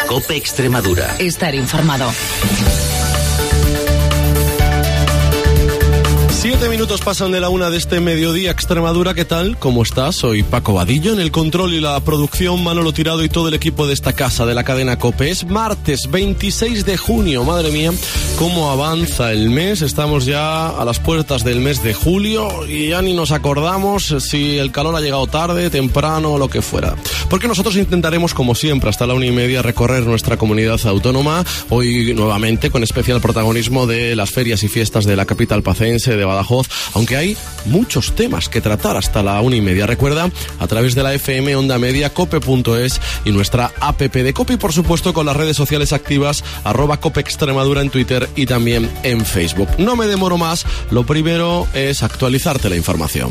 COPE Extremadura. Estar informado. 7 minutos pasan de la 1 de este mediodía. Extremadura, ¿qué tal? ¿Cómo estás? Soy Paco Vadillo, en el control y la producción Manolo Tirado y todo el equipo de esta casa, de la cadena COPE. Es martes 26 de junio, madre mía, cómo avanza el mes. Estamos ya a las puertas del mes de julio y ya ni nos acordamos si el calor ha llegado tarde, temprano o lo que fuera. Porque nosotros intentaremos, como siempre, hasta la 1:30 recorrer nuestra comunidad autónoma, hoy nuevamente con especial protagonismo de las ferias y fiestas de la capital pacense, de Badajoz, aunque hay muchos temas que tratar hasta la 1:30. Recuerda, a través de la FM Onda Media, cope.es y nuestra app de COPE, y por supuesto con las redes sociales activas, @COPE Extremadura en Twitter y también en Facebook. No me demoro más, lo primero es actualizarte la información.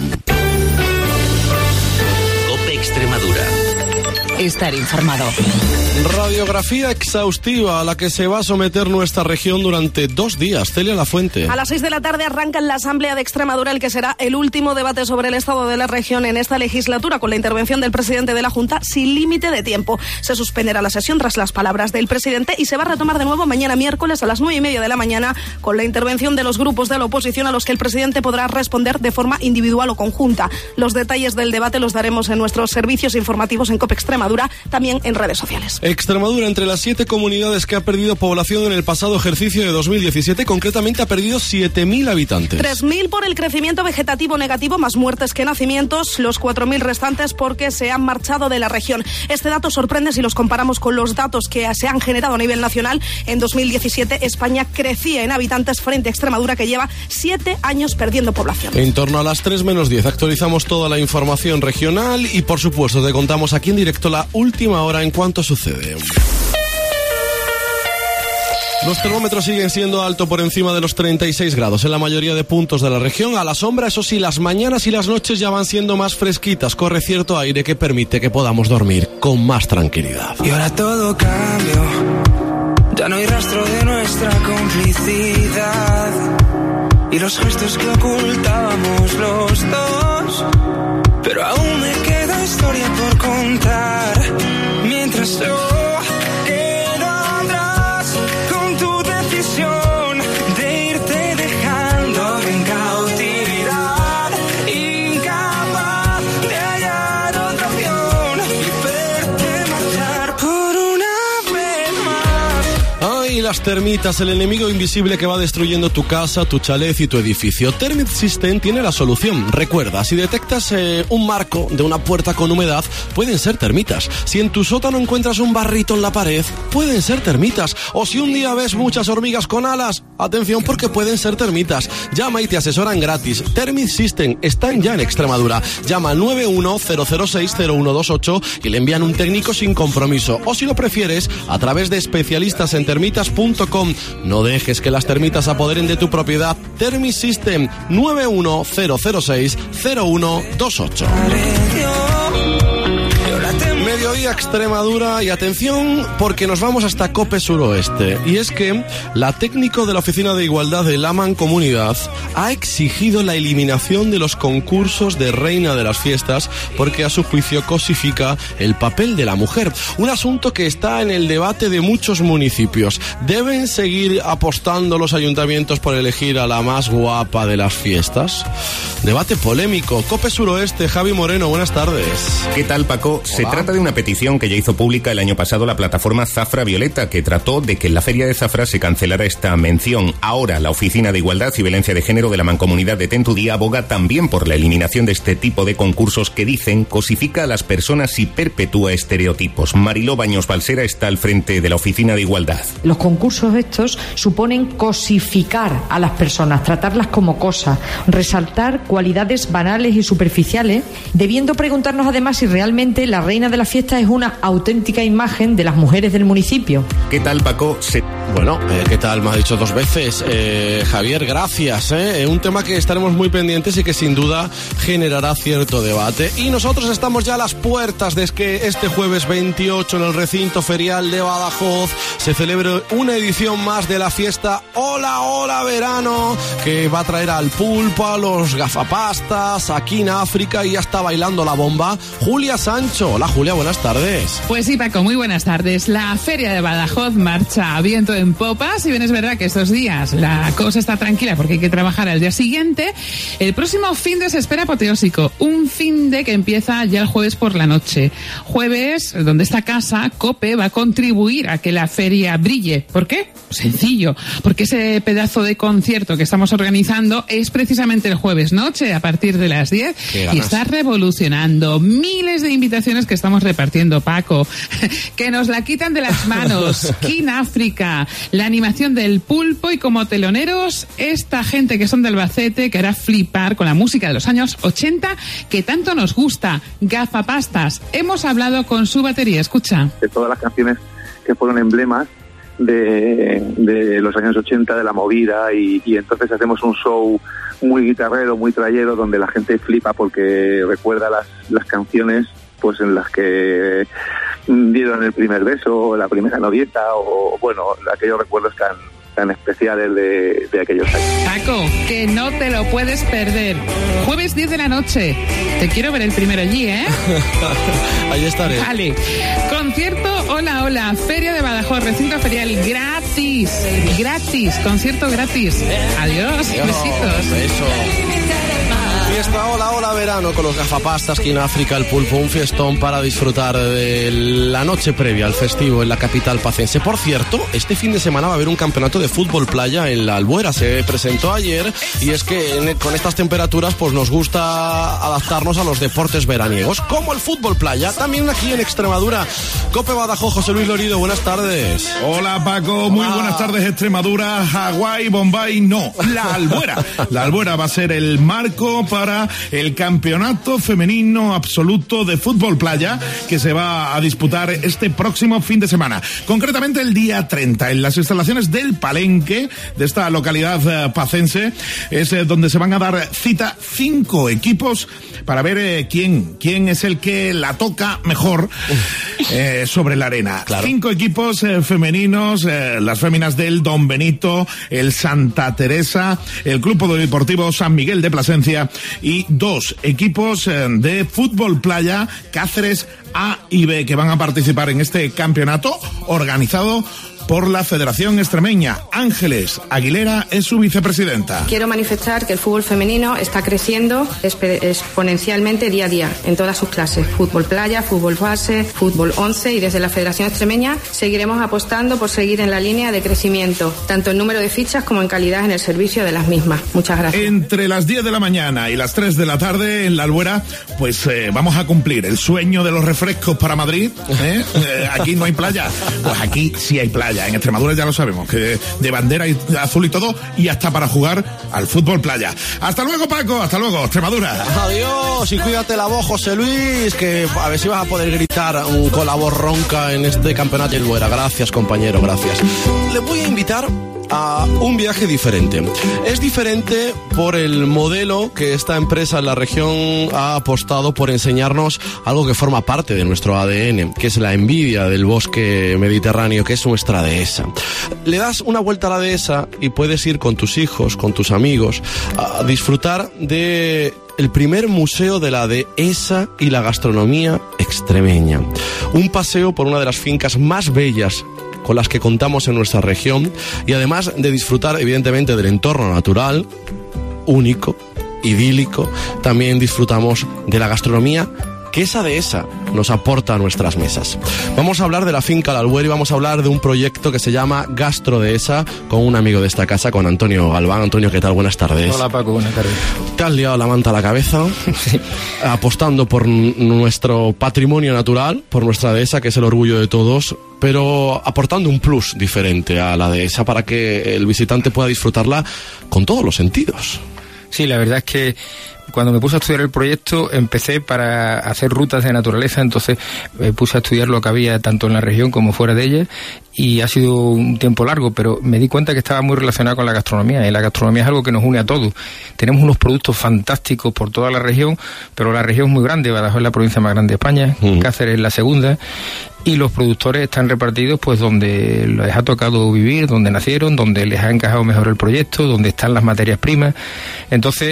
COPE Extremadura. Estar informado. Radiografía exhaustiva a la que se va a someter nuestra región durante 2 días. Celia Lafuente. A las 6 de la tarde arranca en la Asamblea de Extremadura el que será el último debate sobre el estado de la región en esta legislatura, con la intervención del presidente de la Junta sin límite de tiempo. Se suspenderá la sesión tras las palabras del presidente y se va a retomar de nuevo mañana miércoles a las 9:30 de la mañana con la intervención de los grupos de la oposición, a los que el presidente podrá responder de forma individual o conjunta. Los detalles del debate los daremos en nuestros servicios informativos en COPE Extremadura, también en redes sociales. Extremadura, entre las 7 comunidades que ha perdido población en el pasado ejercicio de 2017, concretamente ha perdido 7.000 habitantes. 3.000 por el crecimiento vegetativo negativo, más muertes que nacimientos, los 4.000 restantes porque se han marchado de la región. Este dato sorprende si los comparamos con los datos que se han generado a nivel nacional. En 2017 España crecía en habitantes frente a Extremadura, que lleva 7 años perdiendo población. En torno a las 3 menos 10 actualizamos toda la información regional y por supuesto te contamos aquí en directo la última hora en cuanto sucede. Los termómetros siguen siendo alto por encima de los 36 grados en la mayoría de puntos de la región. A la sombra, eso sí, las mañanas y las noches ya van siendo más fresquitas. Corre cierto aire que permite que podamos dormir con más tranquilidad. Y ahora todo cambió, ya no hay rastro de nuestra complicidad y los gestos que ocultábamos los dos. Pero aún me queda historia por contar, mientras yo quedo atrás con tu decisión de irte dejando en cautividad, incapaz de hallar otra opción y verte marchar por una vez más. Ay, las termitas, el enemigo invisible que va destruyendo tu casa, tu chalet y tu edificio. Termit System tiene la solución. Recuerda, si detectas un marco de una puerta con humedad, pueden ser termitas. Si en tu sótano encuentras un barrito en la pared, pueden ser termitas. O si un día ves muchas hormigas con alas, atención, porque pueden ser termitas. Llama y te asesoran gratis. Termit System están ya en Extremadura. Llama al 910060128 y le envían un técnico sin compromiso. O si lo prefieres, a través de especialistas en termitas.com. No dejes que las termitas apoderen de tu propiedad. Termit System, 910060128. Mediodía Extremadura, y atención porque nos vamos hasta COPE Suroeste. Y es que la técnico de la Oficina de Igualdad de la Mancomunidad ha exigido la eliminación de los concursos de Reina de las Fiestas porque a su juicio cosifica el papel de la mujer. Un asunto que está en el debate de muchos municipios. ¿Deben seguir apostando los ayuntamientos por elegir a la más guapa de las fiestas? Debate polémico. COPE Suroeste, Javi Moreno, buenas tardes. ¿Qué tal, Paco? Hola. Se trata de una petición que ya hizo pública el año pasado la plataforma Zafra Violeta, que trató de que en la Feria de Zafra se cancelara esta mención. Ahora, la Oficina de Igualdad y Violencia de Género de la Mancomunidad de Tentudía aboga también por la eliminación de este tipo de concursos que, dicen, cosifica a las personas y perpetúa estereotipos. Mariló Baños Balsera está al frente de la Oficina de Igualdad. Los concursos estos suponen cosificar a las personas, tratarlas como cosas, resaltar cualidades banales y superficiales, debiendo preguntarnos además si realmente la reina de la fiesta es una auténtica imagen de las mujeres del municipio. ¿Qué tal, Paco? Bueno, ¿qué tal? Me has dicho 2 veces. Javier, gracias. Un tema que estaremos muy pendientes y que sin duda generará cierto debate. Y nosotros estamos ya a las puertas de que este jueves 28 en el recinto ferial de Badajoz se celebre una edición más de la fiesta Hola, Hola Verano, que va a traer al pulpo, a los gafapastas, aquí en África, y ya está bailando la bomba Julia Sancho. Hola, Julia, buenas tardes. Pues sí, Paco, muy buenas tardes. La Feria de Badajoz marcha a viento en popa. Si bien es verdad que estos días la cosa está tranquila porque hay que trabajar al día siguiente, el próximo fin de se espera apoteósico. Un fin de que empieza ya el jueves por la noche. Jueves, donde esta casa, COPE, va a contribuir a que la feria brille. ¿Por qué? Sencillo. Porque ese pedazo de concierto que estamos organizando es precisamente el jueves noche a partir de las 10 y está revolucionando. Miles de invitaciones que estamos repartiendo, Paco, que nos la quitan de las manos. King África, la animación del pulpo y como teloneros esta gente que son de Albacete que hará flipar con la música de los años 80 que tanto nos gusta. Gafapastas. Hemos hablado con su batería, escucha. De todas las canciones que fueron emblemas de los años 80, de la movida, y entonces hacemos un show muy guitarrero, muy trayero, donde la gente flipa porque recuerda las canciones pues en las que dieron el primer beso, la primera novieta, o bueno, aquellos recuerdos tan especiales de aquellos años. Paco, que no te lo puedes perder. Jueves 10 de la noche. Te quiero ver el primero allí, ¿eh? Ahí estaré. Vale. Concierto Hola, Feria de Badajoz, recinto ferial gratis. Concierto gratis. Adiós. Besitos. Beso. Fiesta Hola verano con los Gafapastas, King África, el pulpo, un fiestón para disfrutar de la noche previa al festivo en la capital pacense. Por cierto, este fin de semana va a haber un campeonato de fútbol playa en la Albuera, se presentó ayer, y es que con estas temperaturas pues nos gusta adaptarnos a los deportes veraniegos, como el fútbol playa, también aquí en Extremadura. COPE Badajoz, José Luis Lorido, buenas tardes. Hola Paco, muy buenas tardes. Extremadura, Hawái, Bombay, no, la Albuera. La Albuera va a ser el marco para el campeonato femenino absoluto de fútbol playa que se va a disputar este próximo fin de semana. Concretamente el día 30, en las instalaciones del Palenque de esta localidad pacense, es donde se van a dar cita 5 equipos para ver quién es el que la toca mejor sobre la arena. Claro. 5 equipos femeninos, las féminas del Don Benito, el Santa Teresa, el Club Deportivo San Miguel de Plasencia y 2 equipos de fútbol playa, Cáceres A y B, que van a participar en este campeonato organizado por la Federación Extremeña. Ángeles Aguilera es su vicepresidenta. Quiero manifestar que el fútbol femenino está creciendo exponencialmente día a día en todas sus clases: fútbol playa, fútbol base, fútbol 11, y desde la Federación Extremeña seguiremos apostando por seguir en la línea de crecimiento, tanto en número de fichas como en calidad en el servicio de las mismas. Muchas gracias. Entre las 10 de la mañana y las 3 de la tarde en la Albuera, pues vamos a cumplir el sueño de los refrescos para Madrid. Aquí no hay playa, pues aquí sí hay playa. En Extremadura ya lo sabemos, que de bandera azul y todo, y hasta para jugar al fútbol playa. Hasta luego, Paco, hasta luego, Extremadura. Adiós, y cuídate la voz, José Luis, que a ver si vas a poder gritar con la voz ronca en este campeonato de Albuera. Gracias, compañero, gracias. Le voy a invitar a un viaje diferente. Es diferente por el modelo que esta empresa en la región ha apostado por enseñarnos algo que forma parte de nuestro ADN, que es la envidia del bosque mediterráneo, que es nuestra dehesa. Le das una vuelta a la dehesa y puedes ir con tus hijos, con tus amigos, a disfrutar de el primer museo de la dehesa y la gastronomía extremeña. Un paseo por una de las fincas más bellas con las que contamos en nuestra región, y además de disfrutar evidentemente del entorno natural, único, idílico, también disfrutamos de la gastronomía que esa dehesa nos aporta a nuestras mesas. Vamos a hablar de la finca La Albuera y vamos a hablar de un proyecto que se llama Gastro Dehesa con un amigo de esta casa, con Antonio Galván. Antonio, ¿qué tal? Buenas tardes. Hola Paco, buenas tardes. ¿Te has liado la manta a la cabeza? Sí. Apostando por nuestro patrimonio natural, por nuestra dehesa, que es el orgullo de todos, pero aportando un plus diferente a la dehesa para que el visitante pueda disfrutarla con todos los sentidos. Sí, la verdad es que cuando me puse a estudiar el proyecto empecé para hacer rutas de naturaleza, entonces me puse a estudiar lo que había tanto en la región como fuera de ella, y ha sido un tiempo largo, pero me di cuenta que estaba muy relacionado con la gastronomía, y la gastronomía es algo que nos une a todos. Tenemos unos productos fantásticos por toda la región, pero la región es muy grande. Badajoz es la provincia más grande de España, Cáceres es la segunda, y los productores están repartidos pues donde les ha tocado vivir, donde nacieron, donde les ha encajado mejor el proyecto, donde están las materias primas. Entonces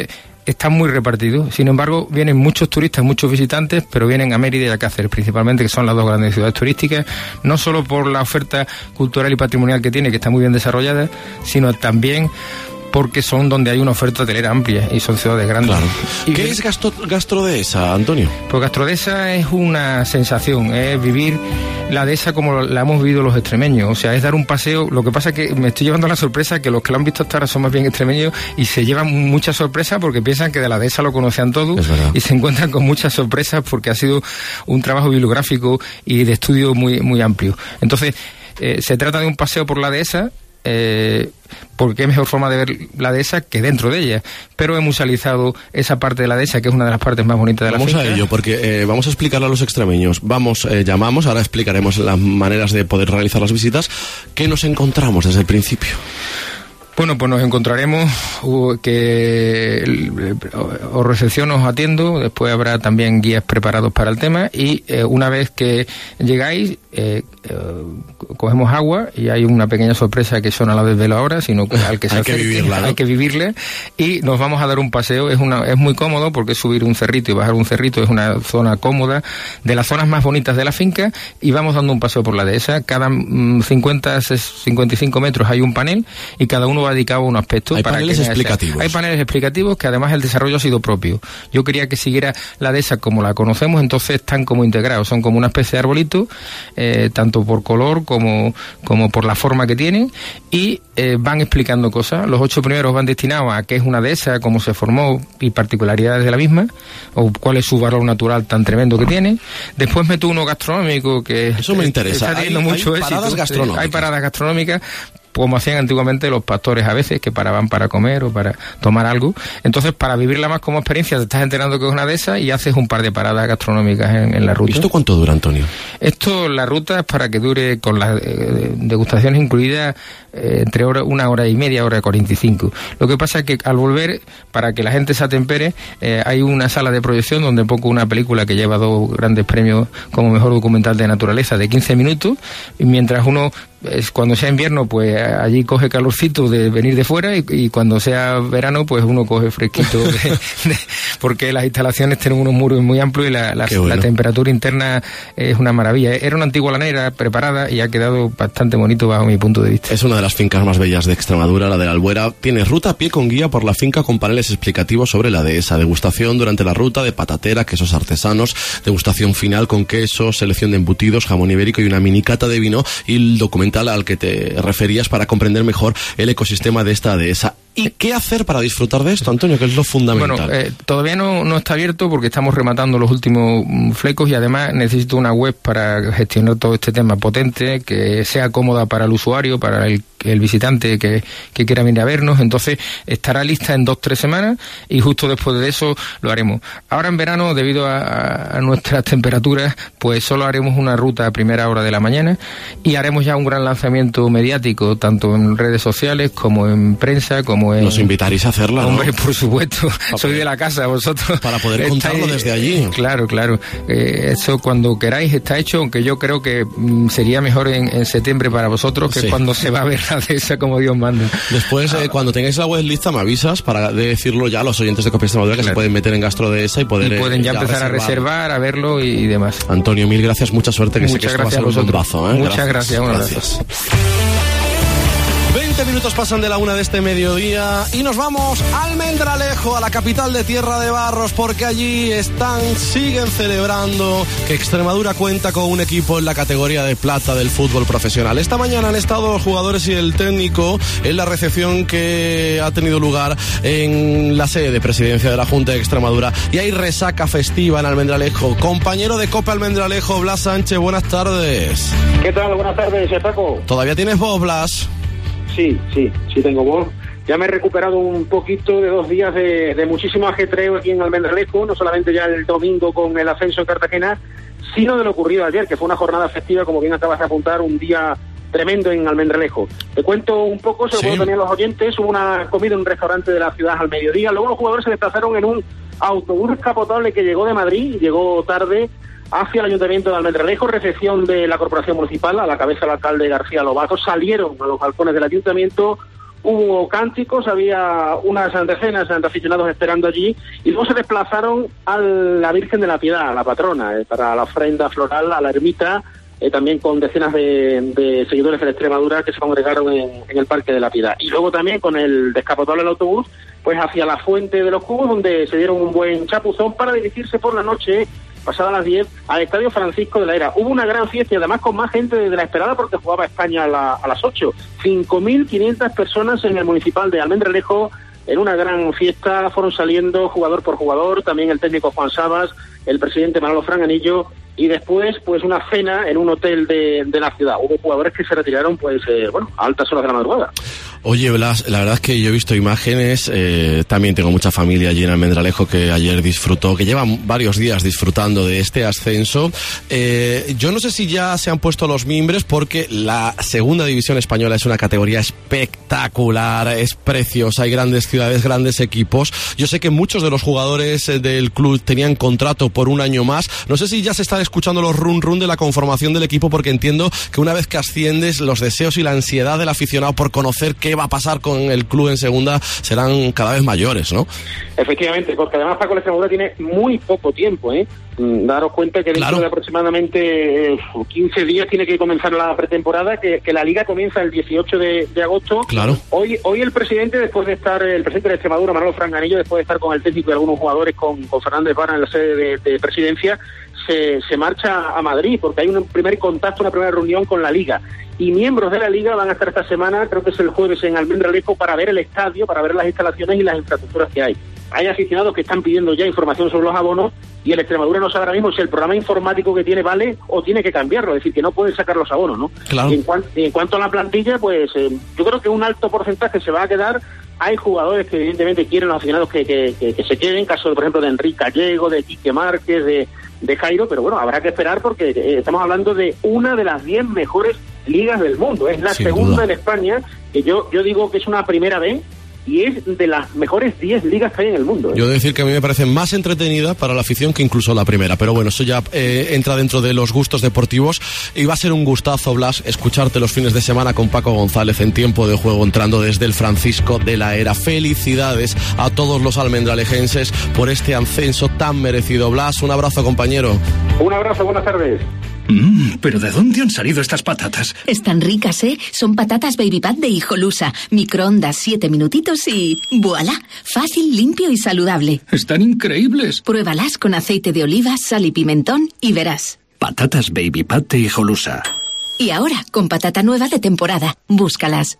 están muy repartidos. Sin embargo, vienen muchos turistas, muchos visitantes, pero vienen a Mérida y a Cáceres principalmente, que son las dos grandes ciudades turísticas, no solo por la oferta cultural y patrimonial que tiene, que está muy bien desarrollada, sino también porque son donde hay una oferta hotelera amplia y son ciudades grandes. Claro. ¿Qué es Gastrodehesa, Antonio? Pues Gastrodehesa es una sensación, es vivir la dehesa como la hemos vivido los extremeños, o sea, es dar un paseo. Lo que pasa es que me estoy llevando la sorpresa que los que lo han visto hasta ahora son más bien extremeños y se llevan mucha sorpresa porque piensan que de la dehesa lo conocían todos y se encuentran con muchas sorpresas porque ha sido un trabajo bibliográfico y de estudio muy, muy amplio. Entonces, se trata de un paseo por la dehesa, porque es mejor forma de ver la dehesa que dentro de ella, pero he musealizado esa parte de la dehesa, que es una de las partes más bonitas de la finca. Vamos a ello, porque vamos a explicarle a los extremeños. Llamamos, ahora explicaremos las maneras de poder realizar las visitas. ¿Qué nos encontramos desde el principio? Bueno, pues nos encontraremos que os recepciono, os atiendo, después habrá también guías preparados para el tema y una vez que llegáis cogemos agua y hay una pequeña sorpresa que son a la vez de la hora, sino que al que se acerque, hay que vivirla y nos vamos a dar un paseo. Es muy cómodo porque subir un cerrito y bajar un cerrito es una zona cómoda, de las zonas más bonitas de la finca, y vamos dando un paseo por la dehesa. Cada 55 metros hay un panel y cada uno va dedicado a un aspecto. Hay paneles explicativos. Hay paneles explicativos que además el desarrollo ha sido propio. Yo quería que siguiera la dehesa como la conocemos, entonces están como integrados, son como una especie de arbolito, tanto por color como por la forma que tienen, y van explicando cosas. Los 8 primeros van destinados a qué es una dehesa, cómo se formó y particularidades de la misma, o cuál es su valor natural tan tremendo que tiene. Después meto uno gastronómico que eso me interesa. Está teniendo mucho éxito. Paradas gastronómicas. Hay paradas gastronómicas, como hacían antiguamente los pastores a veces, que paraban para comer o para tomar algo. Entonces, para vivirla más como experiencia, te estás enterando que es una de esas y haces un par de paradas gastronómicas en la ruta. ¿Y esto cuánto dura, Antonio? La ruta es para que dure, con las degustaciones incluidas, entre 1 hora y media, 1:45. Lo que pasa es que al volver, para que la gente se atempere, hay una sala de proyección donde pongo una película que lleva 2 grandes premios como mejor documental de naturaleza de 15 minutos, y mientras uno, cuando sea invierno, pues allí coge calorcito de venir de fuera, y cuando sea verano, pues uno coge fresquito porque las instalaciones tienen unos muros muy amplios y la temperatura interna es una maravilla. Era una antigua lanera preparada y ha quedado bastante bonito bajo mi punto de vista. Es una de las fincas más bellas de Extremadura, la de la Albuera. Tiene ruta a pie con guía por la finca con paneles explicativos sobre la dehesa, degustación durante la ruta de patatera, quesos artesanos, degustación final con quesos, selección de embutidos, jamón ibérico y una mini cata de vino, y el documental al que te referías para comprender mejor el ecosistema de esta dehesa. ¿Y qué hacer para disfrutar de esto, Antonio, que es lo fundamental? Bueno, todavía no está abierto porque estamos rematando los últimos flecos, y además necesito una web para gestionar todo este tema potente, que sea cómoda para el usuario, para el visitante que quiera venir a vernos. Entonces estará lista en 2-3 semanas y justo después de eso lo haremos. Ahora en verano, debido a nuestras temperaturas, pues solo haremos una ruta a primera hora de la mañana y haremos ya un gran lanzamiento mediático, tanto en redes sociales como en prensa, como en... Nos invitaréis a hacerla, ¿no? Hombre, por supuesto, soy de la casa, vosotros. Para poder contarlo desde allí. Claro. Eso cuando queráis está hecho, aunque yo creo que sería mejor en septiembre para vosotros, que es cuando se va a ver la dehesa como Dios manda. Después, cuando tengáis la web lista, me avisas para decirlo ya a los oyentes de Cope Extremadura, que se pueden meter en Gastrodehesa y pueden ya empezar a reservar, a verlo y demás. Antonio, mil gracias, mucha suerte, que sé que esto va a ser un bombazo, ¿eh? Muchas gracias. 20 minutos pasan de la 1 de este mediodía y nos vamos a Almendralejo, a la capital de Tierra de Barros, porque allí siguen celebrando que Extremadura cuenta con un equipo en la categoría de plata del fútbol profesional. Esta mañana han estado los jugadores y el técnico en la recepción que ha tenido lugar en la sede de presidencia de la Junta de Extremadura, y hay resaca festiva en Almendralejo. Compañero de Copa Almendralejo, Blas Sánchez, buenas tardes. ¿Qué tal? Buenas tardes, Paco. ¿Todavía tienes voz, Blas? Sí tengo voz. Ya me he recuperado un poquito de 2 días de muchísimo ajetreo aquí en Almendralejo, no solamente ya el domingo con el ascenso en Cartagena, sino de lo ocurrido ayer, que fue una jornada festiva, como bien acabas de apuntar, un día tremendo en Almendralejo. Te cuento un poco, se lo puedo tener a los oyentes. Hubo una comida en un restaurante de la ciudad al mediodía, luego los jugadores se desplazaron en un autobús capotable que llegó de Madrid, llegó tarde, hacia el Ayuntamiento de Almendralejo, recepción de la Corporación Municipal, a la cabeza del alcalde García Lobato. Salieron a los balcones del Ayuntamiento, hubo cánticos, había unas decenas de aficionados esperando allí, y luego se desplazaron a la Virgen de la Piedad, a la patrona, para la ofrenda floral a la ermita, también con decenas de seguidores de la Extremadura que se congregaron en el Parque de la Piedad. Y luego también con el descapotable del autobús, pues hacia la Fuente de los Cubos, donde se dieron un buen chapuzón para dirigirse por la noche, pasada las 10, al Estadio Francisco de la Era. Hubo una gran fiesta y además con más gente de la esperada porque jugaba España a las 8. 5.500 personas en el municipal de Almendralejo. En una gran fiesta fueron saliendo jugador por jugador, también el técnico Juan Sabas, el presidente Manolo Franganillo, y después pues una cena en un hotel de la ciudad. Hubo jugadores que se retiraron a altas horas de la madrugada. Oye, Blas, la verdad es que yo he visto imágenes, también tengo mucha familia allí en Almendralejo que ayer disfrutó, que llevan varios días disfrutando de este ascenso. Yo no sé si ya se han puesto los mimbres, porque la segunda división española es una categoría espectacular, es preciosa, hay grandes ciudades, grandes equipos. Yo sé que muchos de los jugadores del club tenían contrato por un año más. No sé si ya se están escuchando los run de la conformación del equipo, porque entiendo que una vez que asciendes, los deseos y la ansiedad del aficionado por conocer qué va a pasar con el club en segunda serán cada vez mayores, ¿no? Efectivamente, porque además Paco, la Extremadura tiene muy poco tiempo, Daros cuenta que dentro de aproximadamente 15 días tiene que comenzar la pretemporada, que la liga comienza el 18 de agosto. Claro. Hoy el presidente, el presidente de Extremadura, Manolo Franganillo, después de estar con el técnico y algunos jugadores, con Fernández Vara en la sede de presidencia, se marcha a Madrid, porque hay un primer contacto, una primera reunión con la liga. Y miembros de la liga van a estar esta semana, creo que es el jueves, en Almendralejo, para ver el estadio, para ver las instalaciones y las infraestructuras que hay. Hay aficionados que están pidiendo ya información sobre los abonos, y el Extremadura no sabe ahora mismo si el programa informático que tiene vale o tiene que cambiarlo, es decir, que no pueden sacar los abonos, ¿no? Claro. Y en cuanto a la plantilla, pues yo creo que un alto porcentaje se va a quedar. Hay jugadores que evidentemente quieren, los aficionados, que se queden, caso, por ejemplo, de Enrique Gallego, de Quique Márquez, de Jairo, pero bueno, habrá que esperar porque estamos hablando de una de las 10 mejores ligas del mundo. Es la segunda en España, que yo digo que es una primera B, y es de las mejores 10 ligas que hay en el mundo. Yo he de decir que a mí me parece más entretenida para la afición que incluso la primera, pero bueno, eso ya entra dentro de los gustos deportivos, y va a ser un gustazo, Blas, escucharte los fines de semana con Paco González en Tiempo de Juego, entrando desde el Francisco de la Era. Felicidades a todos los almendralejenses por este ascenso tan merecido. Blas, un abrazo, compañero. Un abrazo, buenas tardes. ¿Pero de dónde han salido estas patatas? Están ricas, ¿eh? Son patatas Baby Pat de Hijolusa. Microondas 7 minutitos y ¡voilá! Fácil, limpio y saludable. Están increíbles. Pruébalas con aceite de oliva, sal y pimentón y verás. Patatas Baby Pat de Hijolusa. Y ahora, con patata nueva de temporada. Búscalas.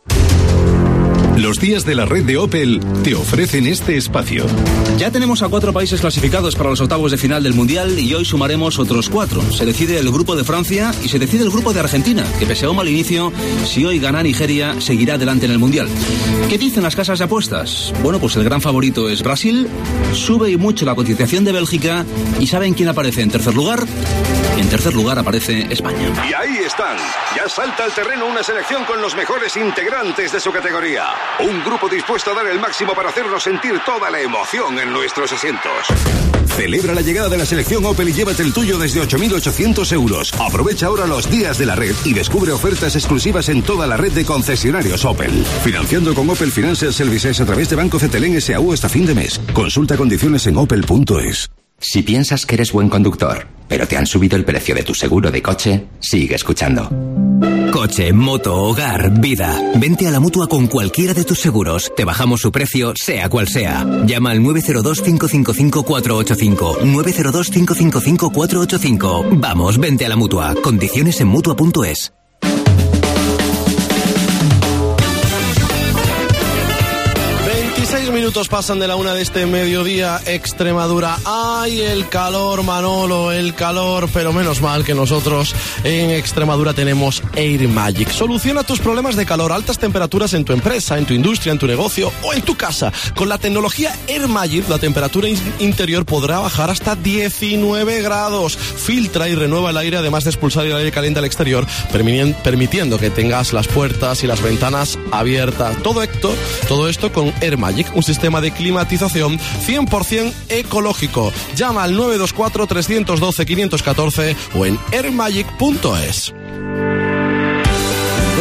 Los días de la red de Opel te ofrecen este espacio. Ya tenemos a 4 países clasificados para los octavos de final del Mundial, y hoy sumaremos otros 4. Se decide el grupo de Francia y se decide el grupo de Argentina, que pese a un mal inicio, si hoy gana Nigeria, seguirá adelante en el Mundial. ¿Qué dicen las casas de apuestas? Bueno, pues el gran favorito es Brasil, sube y mucho la cotización de Bélgica, y ¿saben quién aparece en tercer lugar? En tercer lugar aparece España. Y ahí están. Ya salta al terreno una selección con los mejores integrantes de su categoría. Un grupo dispuesto a dar el máximo para hacernos sentir toda la emoción en nuestros asientos. Celebra la llegada de la selección Opel y llévate el tuyo desde 8.800 euros. Aprovecha ahora los días de la red y descubre ofertas exclusivas en toda la red de concesionarios Opel. Financiando con Opel Financial Services a través de Banco CTLN S.A.U. hasta fin de mes. Consulta condiciones en opel.es. Si piensas que eres buen conductor, pero te han subido el precio de tu seguro de coche, sigue escuchando. Coche, moto, hogar, vida. Vente a la Mutua con cualquiera de tus seguros. Te bajamos su precio, sea cual sea. Llama al 902-555-485. 902-555-485. Vamos, vente a la Mutua. Condiciones en Mutua.es. 6 minutos pasan de la 1 de este mediodía. Extremadura. ¡Ay, el calor, Manolo! El calor, pero menos mal que nosotros en Extremadura tenemos Air Magic. Soluciona tus problemas de calor, altas temperaturas en tu empresa, en tu industria, en tu negocio o en tu casa. Con la tecnología Air Magic, la temperatura interior podrá bajar hasta 19 grados. Filtra y renueva el aire, además de expulsar el aire caliente al exterior, permitiendo que tengas las puertas y las ventanas abiertas. Todo esto con Air Magic, un sistema de climatización 100% ecológico. Llama al 924-312-514 o en airmagic.es.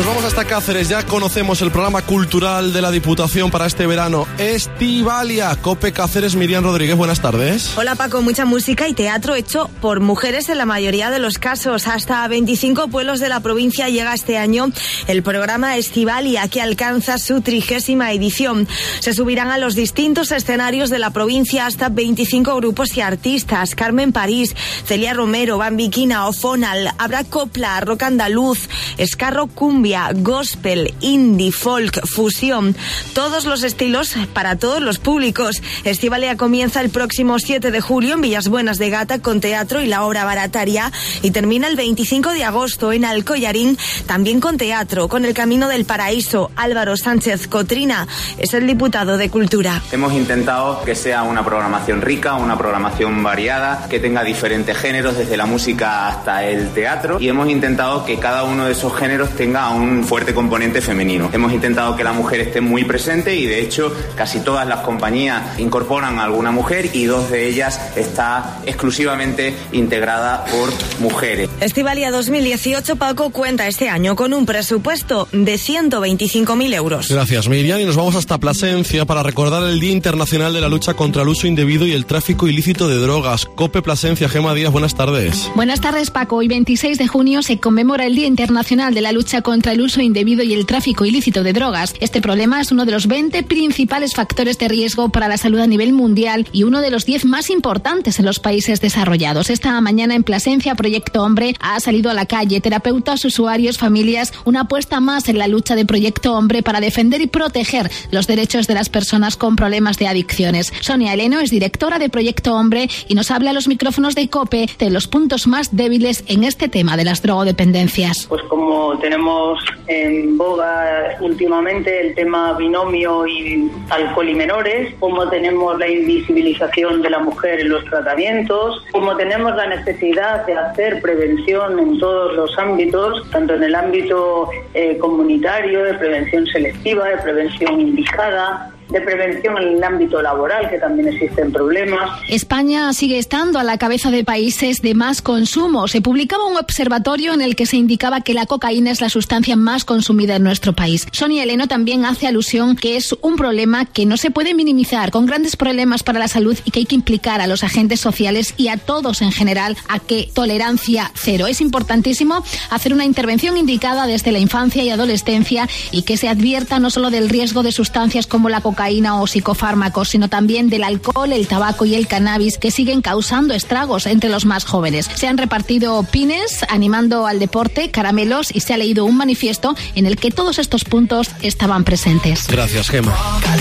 Nos vamos hasta Cáceres, ya conocemos el programa cultural de la Diputación para este verano. Estivalia, COPE Cáceres, Miriam Rodríguez, buenas tardes. Hola Paco, mucha música y teatro hecho por mujeres en la mayoría de los casos. Hasta 25 pueblos de la provincia llega este año el programa Estivalia, que alcanza su 30ª edición. Se subirán a los distintos escenarios de la provincia hasta 25 grupos y artistas. Carmen París, Celia Romero, Bambiquina, Ofonal, habrá copla, rock andaluz, escarro, cumbia, gospel, indie, folk, fusión, todos los estilos para todos los públicos. Estivalia comienza el próximo 7 de julio en Villasbuenas de Gata con teatro y la obra barataria y termina el 25 de agosto en Alcoyarín, también con teatro, con El Camino del Paraíso. Álvaro Sánchez Cotrina es el diputado de Cultura. Hemos intentado que sea una programación rica, una programación variada, que tenga diferentes géneros, desde la música hasta el teatro, y hemos intentado que cada uno de esos géneros tenga un fuerte componente femenino. Hemos intentado que la mujer esté muy presente y de hecho casi todas las compañías incorporan a alguna mujer y 2 de ellas está exclusivamente integrada por mujeres. Estivalia 2018, Paco, cuenta este año con un presupuesto de 125.000 euros. Gracias, Miriam, y nos vamos hasta Plasencia para recordar el Día Internacional de la Lucha contra el Uso Indebido y el Tráfico Ilícito de Drogas. COPE Plasencia, Gema Díaz, buenas tardes. Buenas tardes, Paco. Hoy 26 de junio se conmemora el Día Internacional de la Lucha contra el Uso Indebido y el Tráfico Ilícito de Drogas. Este problema es uno de los 20 principales factores de riesgo para la salud a nivel mundial y uno de los 10 más importantes en los países desarrollados. Esta mañana en Plasencia, Proyecto Hombre ha salido a la calle. Terapeutas, usuarios, familias, una apuesta más en la lucha de Proyecto Hombre para defender y proteger los derechos de las personas con problemas de adicciones. Sonia Eleno es directora de Proyecto Hombre y nos habla a los micrófonos de COPE de los puntos más débiles en este tema de las drogodependencias. Pues como tenemos en boga últimamente el tema binomio y alcohol y menores, como tenemos la invisibilización de la mujer en los tratamientos, como tenemos la necesidad de hacer prevención en todos los ámbitos, tanto en el ámbito comunitario, de prevención selectiva, de prevención indicada, de prevención en el ámbito laboral, que también existen problemas. España sigue estando a la cabeza de países de más consumo. Se publicaba un observatorio en el que se indicaba que la cocaína es la sustancia más consumida en nuestro país. Sonia Eleno también hace alusión que es un problema que no se puede minimizar, con grandes problemas para la salud y que hay que implicar a los agentes sociales y a todos en general a que tolerancia cero. Es importantísimo hacer una intervención indicada desde la infancia y adolescencia y que se advierta no solo del riesgo de sustancias como la cocaína o psicofármacos, sino también del alcohol, el tabaco y el cannabis, que siguen causando estragos entre los más jóvenes. Se han repartido pines animando al deporte, caramelos, y se ha leído un manifiesto en el que todos estos puntos estaban presentes. Gracias, Gema.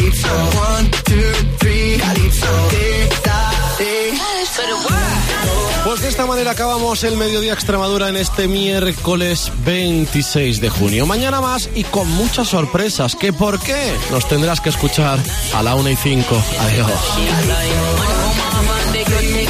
Pues de esta manera acabamos el Mediodía Extremadura en este miércoles 26 de junio. Mañana más y con muchas sorpresas. ¿Qué por qué? Nos tendrás que escuchar a la 1:05. Adiós.